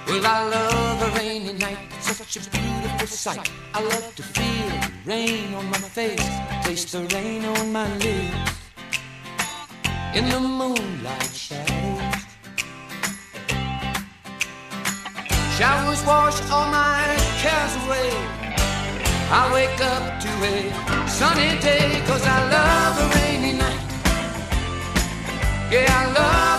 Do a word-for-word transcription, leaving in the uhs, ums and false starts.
Well, I love a rainy night, such a beautiful sight. I love to feel the rain on my face, taste the rain on my lips. In the moonlight shadows, showers wash all my cares away. I wake up to a sunny day, 'cause I love a rainy night. Yeah, I love